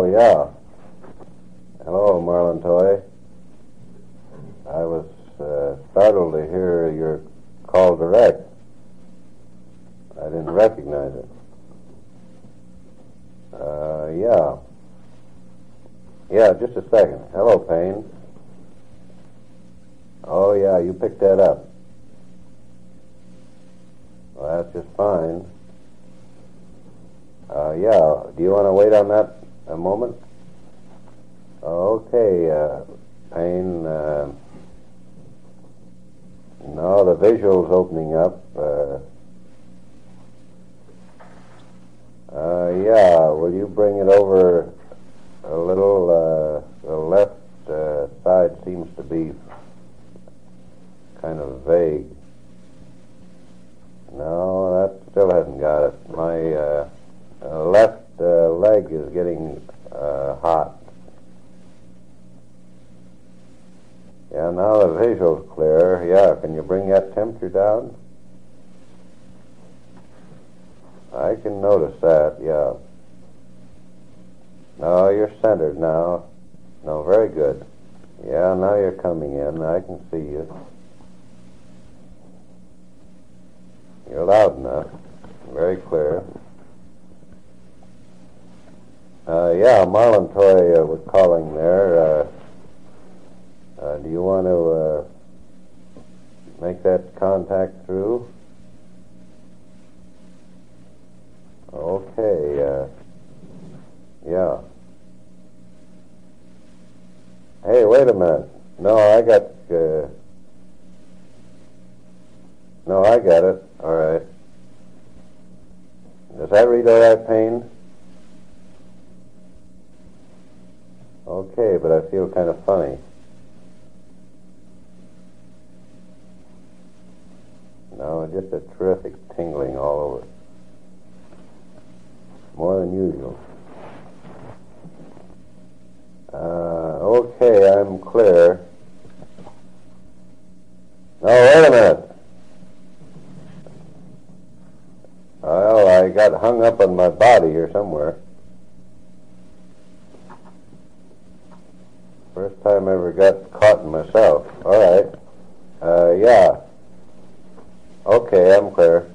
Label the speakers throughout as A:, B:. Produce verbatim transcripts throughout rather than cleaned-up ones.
A: yeah. Hello, Marlin Toy. I was uh, startled to hear your call direct. I didn't recognize it. Uh, yeah. Yeah, just a second. Hello, Payne. Oh, yeah, you picked that up. Well, that's just fine. Uh, yeah, do you want to wait on that a moment? Okay, uh, Payne. Uh, no, the visual's opening up. Uh, uh, yeah, will you bring it over a little? Uh, the left uh, side seems to be kind of vague. No, that still hasn't got it. My uh, uh, left uh, leg is getting uh, hot. Yeah, now the visual's clear. Yeah, can you bring that temperature down? I can notice that, yeah. No, you're centered now. No, very good. Yeah, now you're coming in. I can see you. You're loud enough. Very clear. Uh, yeah, Marlin Toy uh, was calling there. Uh, uh, do you want to uh, make that contact through? Okay. Uh, yeah. Hey, wait a minute. No, I got... Uh, no, I got it. All right. Does that read all right, Payne? Okay, but I feel kind of funny. No, just a terrific tingling all over. More than usual. Uh, okay, I'm clear. No, wait a minute. Well, I got hung up on my body here somewhere. First time I ever got caught in myself. All right. Uh, yeah. Okay, I'm clear.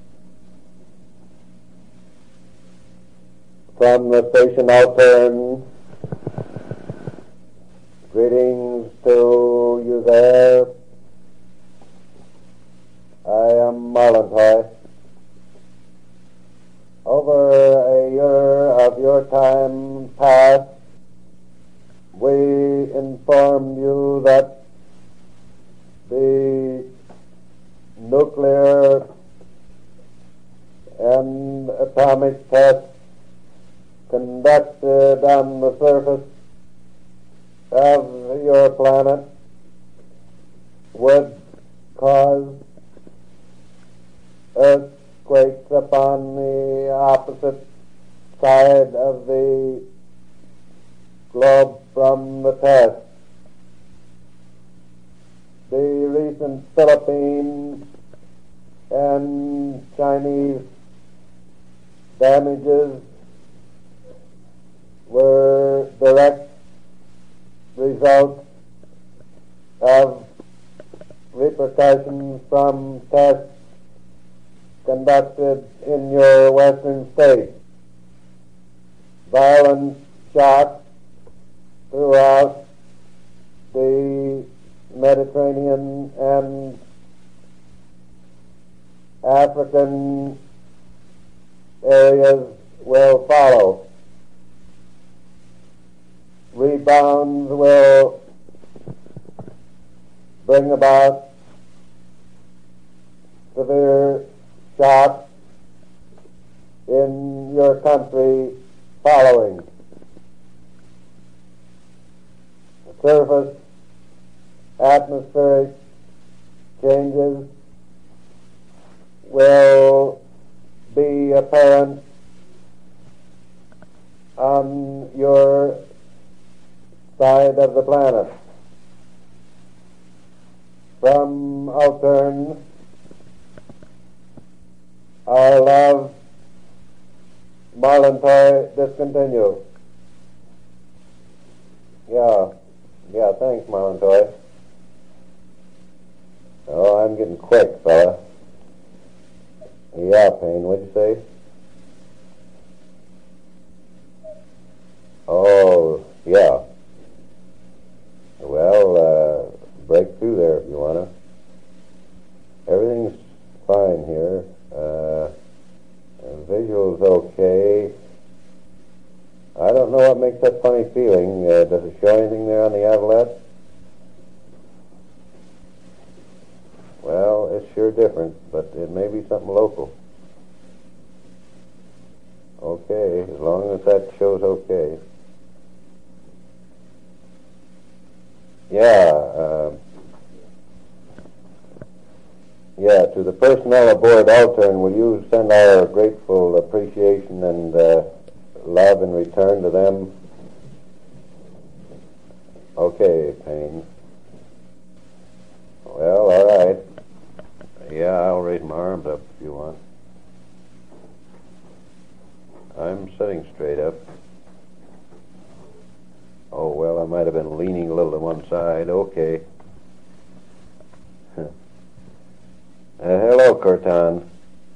A: From the station Outturn, greetings to you there. I am Marlin Toy. Over a year of your time past, we informed you that the nuclear and atomic tests conducted on the surface of your planet would cause earthquakes upon the opposite side of the globe from the test. The recent Philippine and Chinese damages were direct results of repercussions from tests conducted in your western states. Violent shocks throughout the Mediterranean and African areas will follow. Rebounds will bring about severe shocks in your country following. The surface atmospheric changes will be apparent on your side of the planet. From Outturn, our love, Marlin Toy discontinue. Yeah. Yeah, thanks, Marlin Toy. Oh, I'm getting quick, fella. Yeah, Payne, what'd you say? Oh, yeah. Well, uh, break through there if you want to. Everything's fine here. Uh, visual's okay. I don't know what makes that funny feeling. Uh, does it show anything there on the Avalette? Well, it's sure different, but it may be something local. Okay, as long as that shows okay. Yeah, uh, yeah, to the personnel aboard Altern, will you send our grateful appreciation and uh, love in return to them? Okay, Payne. Well, all right. Yeah, I'll raise my arms up if you want. I'm sitting straight up. Oh, well, I might have been leaning a little to one side. Okay. uh, hello, Corton.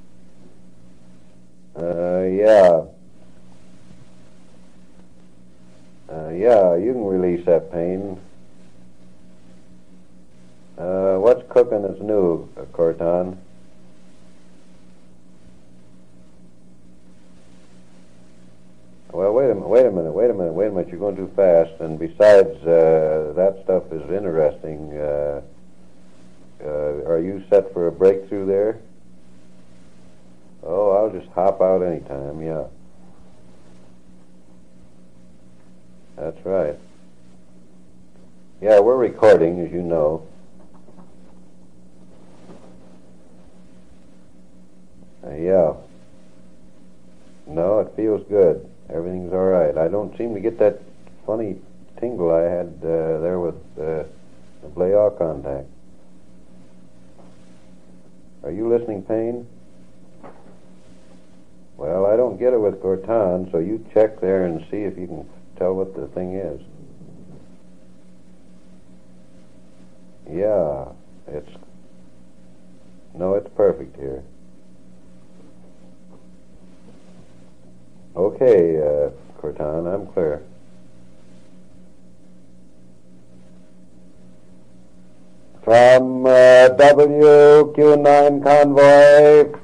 A: Uh, yeah. Uh, yeah, you can release that Payne. Uh, what's cooking that's new, uh, Corton? Well, wait a minute, wait a minute, wait a minute, wait a minute. You're going too fast. And besides, uh, that stuff is interesting. Uh, uh, are you set for a breakthrough there? Oh, I'll just hop out anytime, yeah. That's right. Yeah, we're recording, as you know. Uh, yeah. No, it feels good. Everything's all right. I don't seem to get that funny tingle I had uh, there with uh, the Blea contact. Are you listening, Payne? Well, I don't get it with Corton, so you check there and see if you can tell what the thing is. Yeah, it's... No, it's perfect here. Okay, uh, Corton, I'm clear. From uh, W Q nine Convoy,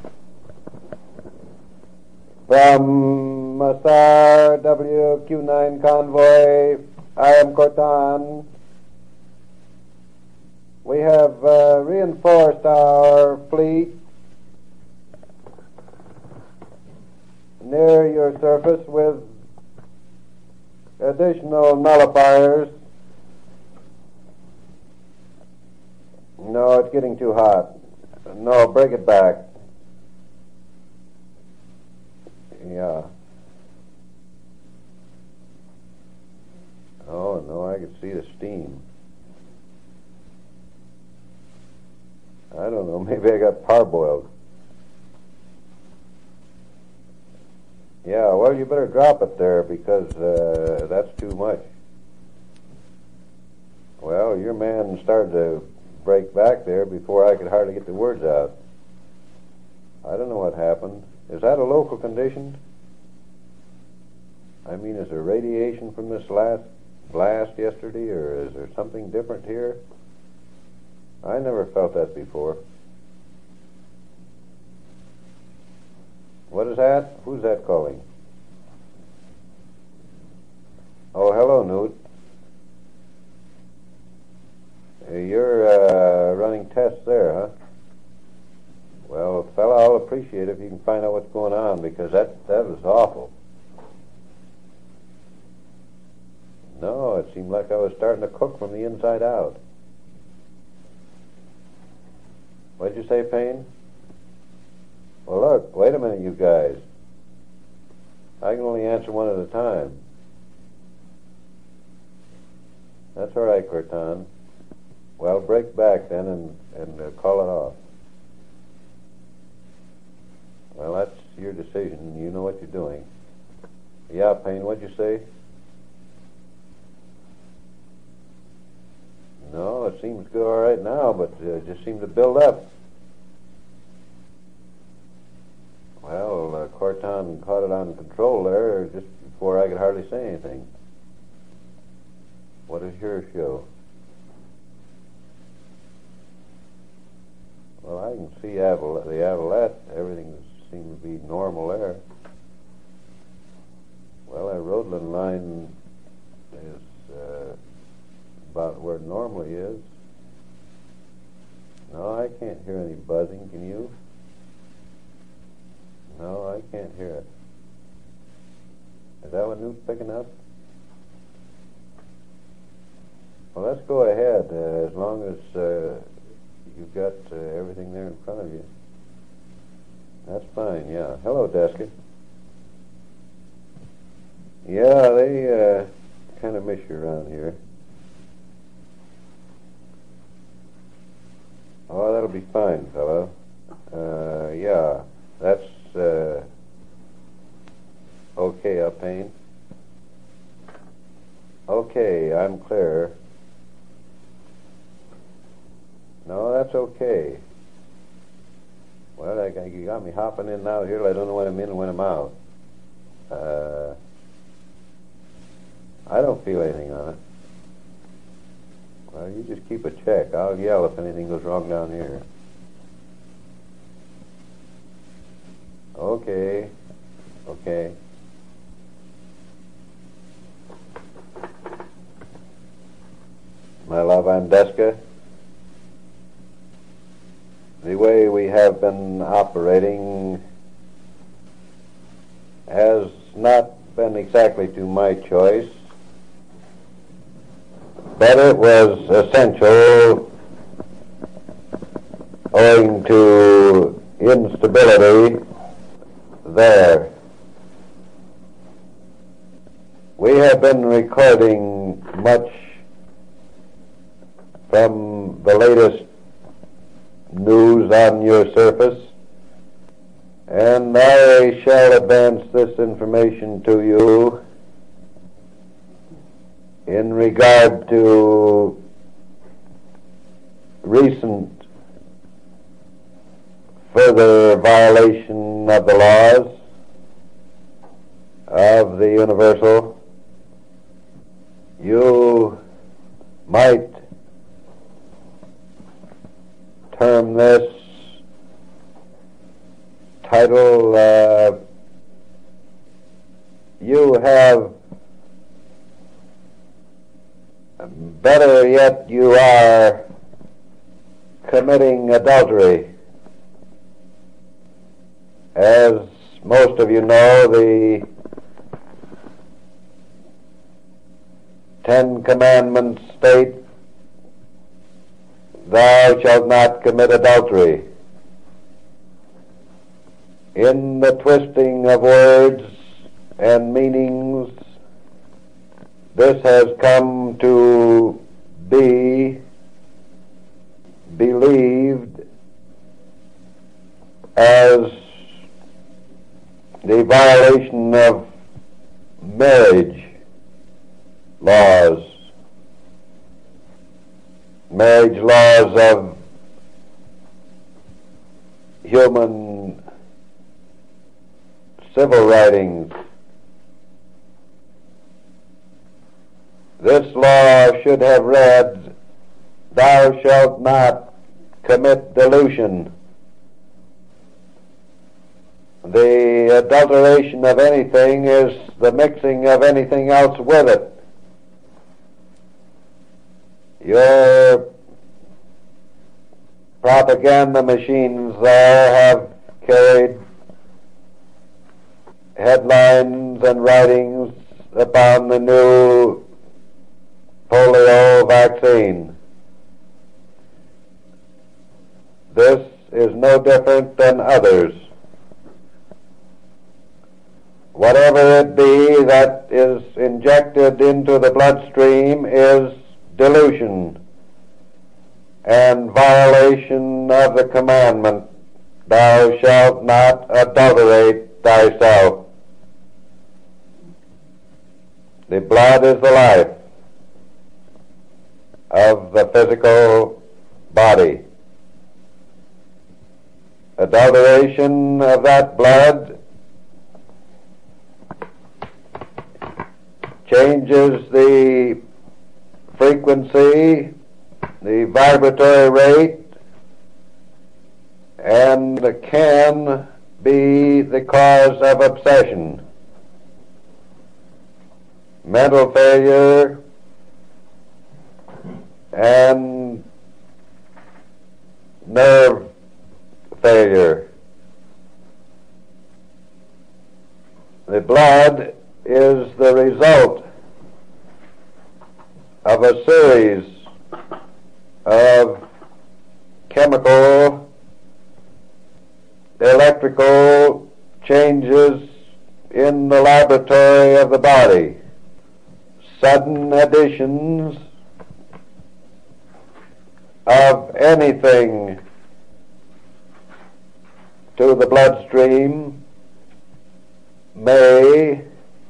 A: from Massar W Q nine Convoy, I am Corton. We have uh, reinforced our fleet near your surface with additional nullifiers. No, it's getting too hot. No, break it back. Yeah. Oh, no, I can see the steam. I don't know, maybe I got parboiled. Yeah, well, you better drop it there because uh, that's too much. Well, your man started to break back there before I could hardly get the words out. I don't know what happened. Is that a local condition? I mean, is there radiation from this last blast yesterday, or is there something different here? I never felt that before. What is that? Who's that calling? Oh, hello, Newt. Uh, You're uh, running tests there, huh? Well, fella, I'll appreciate it if you can find out what's going on, because that, that was awful. No, it seemed like I was starting to cook from the inside out. What'd you say, Payne? Well, look, wait a minute, you guys. I can only answer one at a time. That's all right, Corton. Well, break back then and, and uh, call it off. Well, that's your decision. You know what you're doing. Yeah, Payne, what'd you say? seems to go all right now, but uh, it just seemed to build up. Well, uh, Corton caught it on control there just before I could hardly say anything. What does yours show? Well, I can see Aval- the Avalette. Everything seems to be normal there. Well, that Roadland line is uh, about where it normally is. No, I can't hear any buzzing. Can you? No, I can't hear it. Is that what Newt's picking up? Well, let's go ahead, uh, as long as uh, you've got uh, everything there in front of you. That's fine, yeah. Hello, Deska. Yeah, they uh, kind of miss you around here. Oh, that'll be fine, fellow. Uh, yeah, that's uh, okay, Upayne. Okay, I'm clear. No, that's okay. Well, I, you got me hopping in and out here. I don't know when I'm in and when I'm out. Uh, I don't feel anything on it. Well, you just keep a check. I'll yell if anything goes wrong down here. Okay. Okay. My love, I'm Deska. The way we have been operating has not been exactly to my choice, but it was essential owing to instability there. We have been recording much from the latest news on your surface, and I shall advance this information to you in regard to recent further violation of the laws of the Universal. You might term this title, uh, you have, better yet, you are committing adultery. As most of you know, the Ten Commandments state, "Thou shalt not commit adultery." In the twisting of words and meanings, this has come to be believed as the violation of marriage laws, marriage laws of human civil writings. This law should have read, "Thou shalt not commit delusion." The adulteration of anything is the mixing of anything else with it. Your propaganda machines there have carried headlines and writings upon the new polio vaccine. This is no different than others. Whatever it be that is injected into the bloodstream is delusion and violation of the commandment, "Thou shalt not adulterate thyself." The blood is the life. of the physical body. Adulteration of that blood changes the frequency, the vibratory rate, and can be the cause of obsession, mental failure, and nerve failure. The blood is the result of a series of chemical, electrical changes in the laboratory of the body. Sudden additions of anything to the bloodstream may,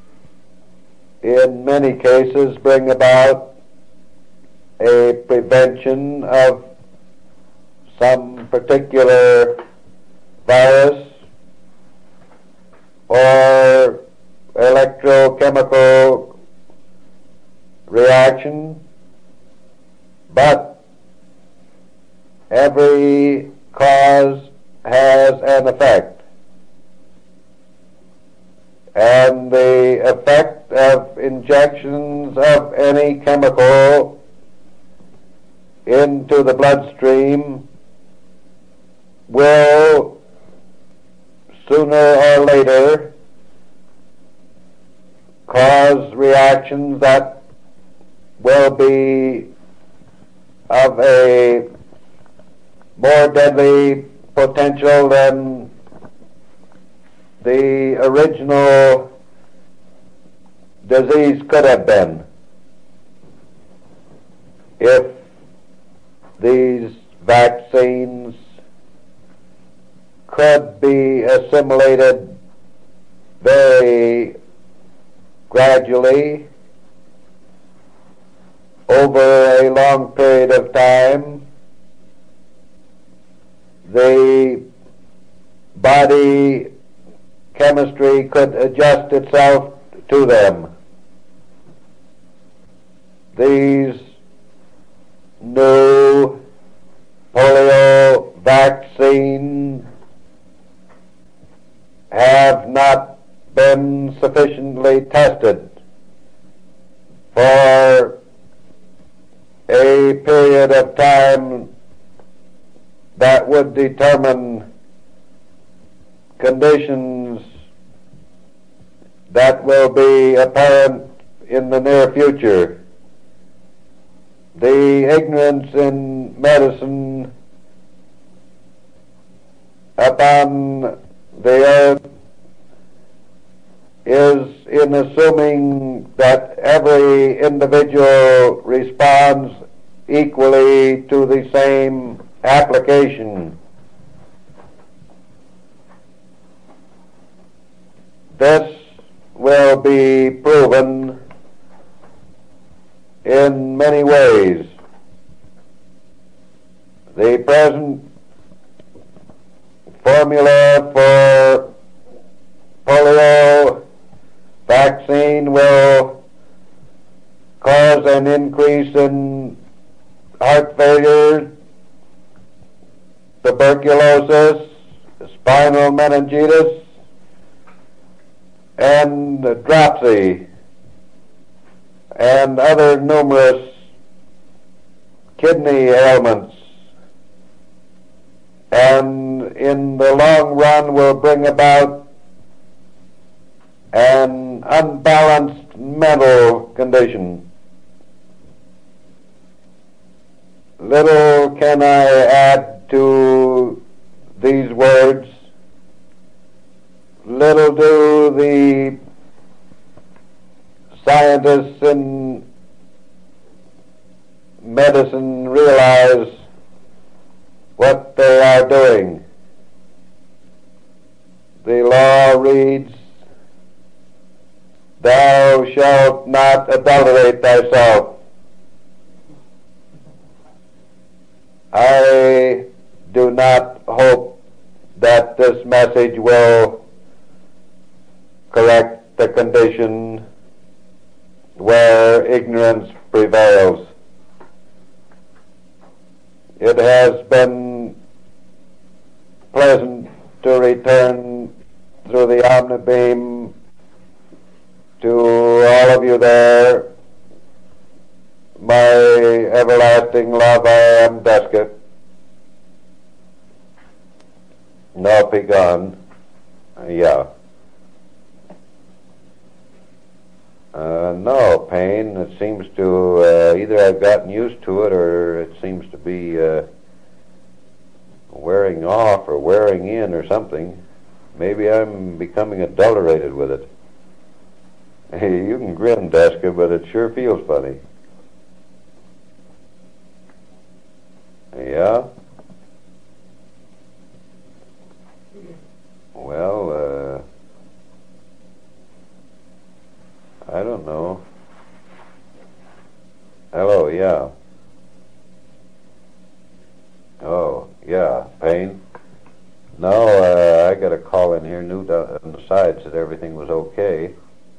A: in many cases, bring about a prevention of some particular virus or electrochemical reaction, but every cause has an effect, and the effect of injections of any chemical into the bloodstream will sooner or later cause reactions that will be of a more deadly potential than the original disease could have been if these vaccines could be assimilated very gradually over a long period of time. The body chemistry could adjust itself to them. These new polio vaccines have not been sufficiently tested for a period of time that would determine conditions that will be apparent in the near future. The ignorance in medicine upon the earth is in assuming that every individual responds equally to the same application. This will be proven in many ways. The present formula for polio vaccine will cause an increase in heart failure, tuberculosis, spinal meningitis, and dropsy, and other numerous kidney ailments, and in the long run will bring about an unbalanced mental condition. Little can I add to these words. Little do the scientists in medicine realize what they are doing. The law reads, "Thou shalt not adulterate thyself." I do not hope that this message will correct the condition where ignorance prevails. It has been pleasant to return through the Omnibeam to all of you there. My everlasting love, I am Deskett. No, Pegon. Yeah. Uh, no, Payne. It seems to, uh, either I've gotten used to it or it seems to be uh, wearing off or wearing in or something. Maybe I'm becoming adulterated with it. Hey, you can grin, Deskett, but it sure feels funny. Yeah? Well, uh... I don't know. Hello, yeah. Oh, yeah, Payne? No, uh, I got a call in here, new on the side, said everything was okay.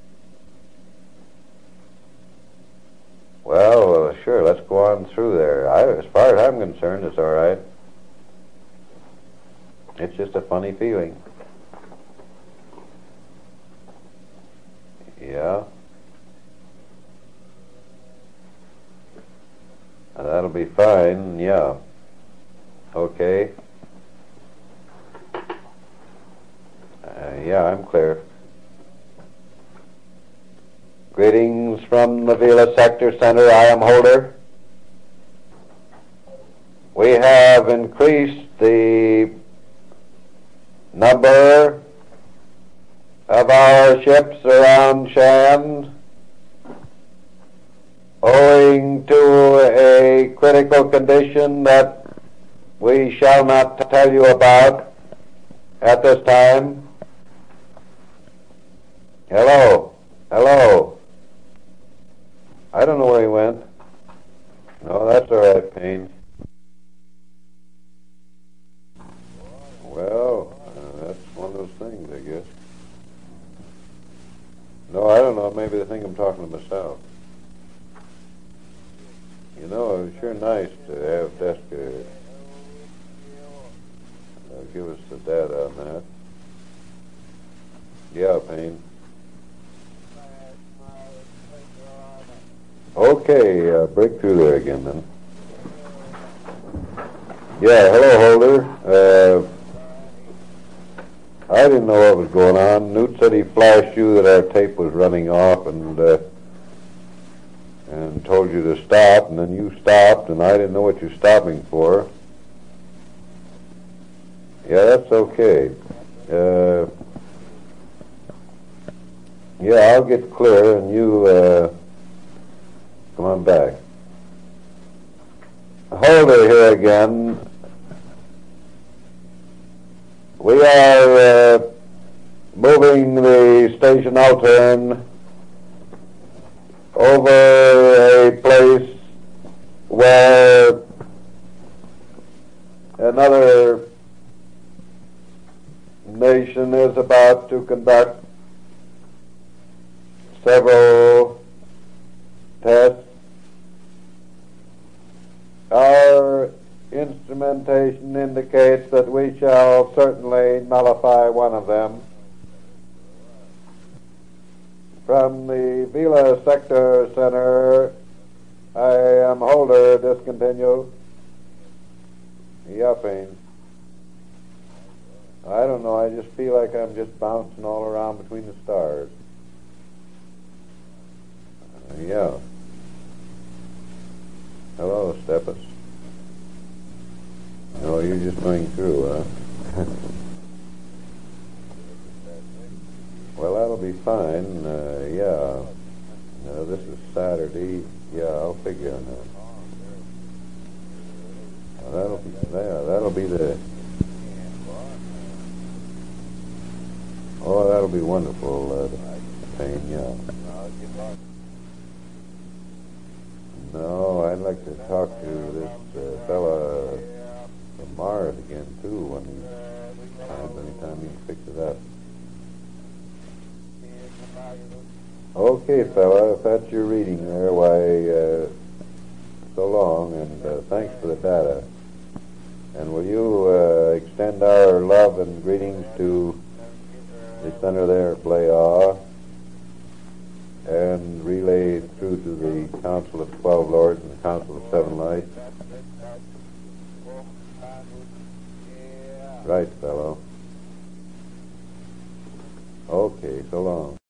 A: Well, uh, sure, let's go on through there. I, as far as I'm concerned, it's all right. It's just a funny feeling. Yeah. Uh, that'll be fine, yeah. Okay. Uh, yeah, I'm clear. Greetings from the Vila Sector Center. I am Holder. We have increased the number of our ships around Shan owing to a critical condition that we shall not tell you about at this time. Hello? Hello? I don't know where he went. No, that's all right, Payne. Well, uh, that's one of those things, I guess. No, I don't know. Maybe they think I'm talking to myself. You know, it was sure nice to have Deskett uh, give us the data on that. Yeah, Payne. Okay, uh, break through there again then. Yeah, hello, Holder. Uh, I didn't know what was going on. Newt said he flashed you that our tape was running off and uh, and told you to stop, and then you stopped, and I didn't know what you're stopping for. Yeah, that's okay. Uh, yeah, I'll get clear, and you uh, come on back. Holder here again. We are uh, moving the station Altern over a place where another nation is about to conduct several tests. Our instrumentation indicates that we shall certainly nullify one of them. From the Vila Sector Center, I am Holder, discontinue. Yupping. I don't know, I just feel like I'm just bouncing all around between the stars. Uh, yeah. Hello, Steppes. No, you're just going through, huh? Well, that'll be fine. Uh, yeah. Uh, this is Saturday. Yeah, I'll figure on that. Uh, that'll be yeah, that'll be the. Oh, that'll be wonderful. Uh, Payne, yeah. No, I'd like to talk to this uh, fella from Mars again, too, when he finds any time he can fix it up. Okay, fella, if that's your reading there, why, uh, so long, and uh, thanks for the data. And will you uh, extend our love and greetings to the center there at Blayaw, and relay through to the Council of Twelve Lords and the Council of Seven Lights? Right, fellow. Okay, so long.